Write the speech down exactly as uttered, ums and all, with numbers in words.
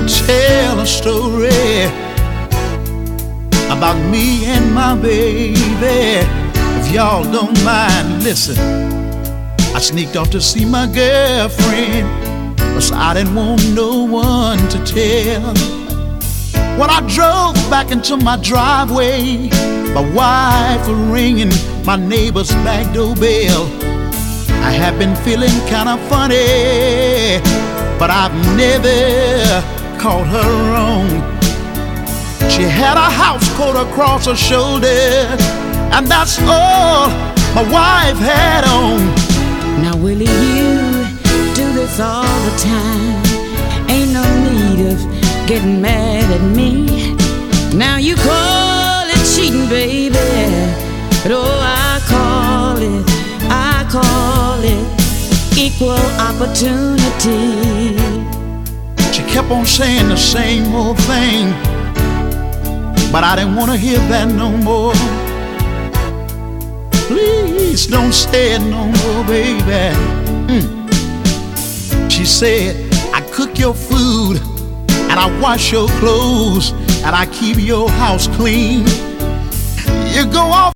gonna tell a story about me and my baby. If y'all don't mind, listen. I sneaked off to see my girlfriend, 'cause I didn't want no one to tell. When I drove back into my driveway, my wife was ringing my neighbor's back door bell. I have been feeling kinda funny, but I've never caught her wrong. She had a house coat across her shoulder, and that's all my wife had on. Now Willie, you do this all the time. Ain't no need of getting mad at me. Now you call it cheating, baby, but oh, I call it, I call it equal opportunity. She kept on saying the same old thing, but I didn't want to hear that no more. Please don't say it no more, baby. Mm. She said, I cook your food, and I wash your clothes, and I keep your house clean. You go off